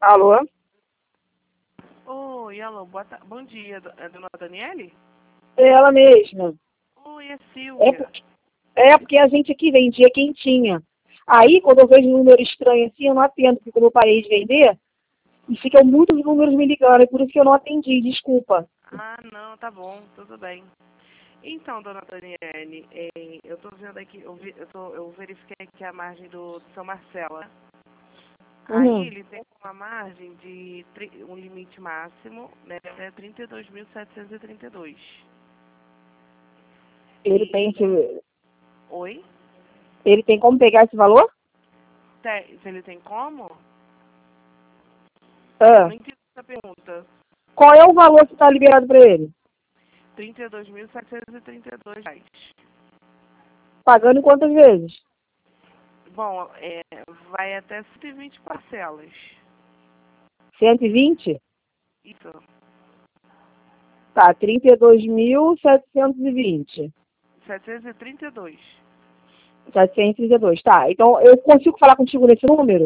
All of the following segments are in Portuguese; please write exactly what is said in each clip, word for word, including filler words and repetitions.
Alô? Oi, alô, boa ta... bom dia, do- é dona Daniele? É ela mesma. Oi, é É Silvia. porque, é porque a gente aqui vendia quentinha. Aí, quando eu vejo um número estranho assim, eu não atendo, porque como eu parei de vender, e ficam muitos números me ligando, é por isso que eu não atendi, desculpa. Ah, não, tá bom, tudo bem. Então, dona Daniele, eh, eu tô vendo aqui, eu, vi, eu, tô, eu verifiquei aqui a margem do, do São Marcelo, né? Aí Uhum. ele tem uma margem de, tri- um limite máximo, né, é trinta e dois mil setecentos e trinta e dois. Ele tem E, esse, oi? ele tem como pegar esse valor? Tem, se ele tem como? Eu Ah. não entendi essa pergunta. Qual é o valor que está liberado para ele? trinta e dois mil setecentos e trinta e dois reais. Pagando em quantas vezes? Bom, é, vai até cento e vinte parcelas. cento e vinte? Isso, Tá, trinta e dois mil setecentos e vinte. setecentos e trinta e dois. setecentos e trinta e dois. Tá, então eu consigo falar contigo nesse número?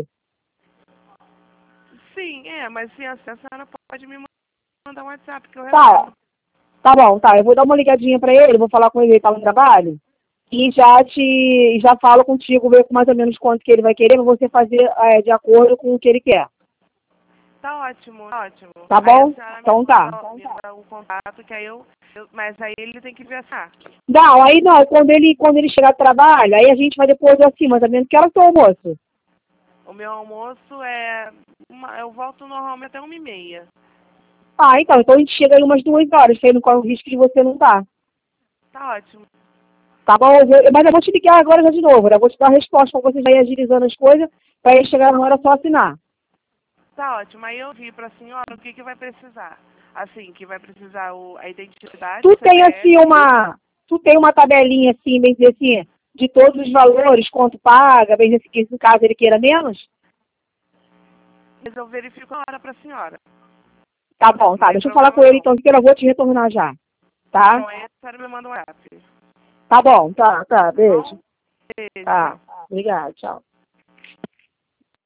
Sim, é, mas sem acesso a senhora pode me mandar um WhatsApp que eu Tá, retorno. tá bom, tá. Eu vou dar uma ligadinha pra ele, vou falar com ele, ele tá no trabalho. E já te, já falo contigo, ver mais ou menos quanto que ele vai querer, pra você fazer é, de acordo com o que ele quer. Tá ótimo, tá ótimo. Tá Aí a bom? senhora me Então tá. manda, me dá o contato, que aí eu, eu- Mas aí ele tem que viajar. Não, aí não, quando ele, quando ele chegar do trabalho, aí a gente vai depois assim, mais ou menos, que hora que é o almoço? O meu almoço é. Uma, eu volto normalmente até uma e meia. Ah, então, então a gente chega aí umas duas horas, que aí não corre o risco de você não estar. Tá ótimo. Tá bom? Eu vou- mas eu vou te ligar agora já de novo, né? Eu vou te dar a resposta pra você já ir agilizando as coisas, pra ele chegar na hora só assinar. Tá ótimo. Aí eu vi pra senhora o que, que vai precisar. Assim, que vai precisar o, a identidade, Tu o tem C P F. assim uma, tu tem uma tabelinha assim, bem dizer assim, de todos os valores, quanto paga, bem dizer assim, que no caso ele queira menos? Mas eu verifico a hora pra senhora. Tá bom, Não tá. tem Deixa eu falar com problema ele não. então, que eu vou te retornar já. Tá? Então aí a senhora me manda um WhatsApp. Tá bom, tá, tá. Tá Beijo. bom? Beijo, Tá. tchau. Obrigada, tchau.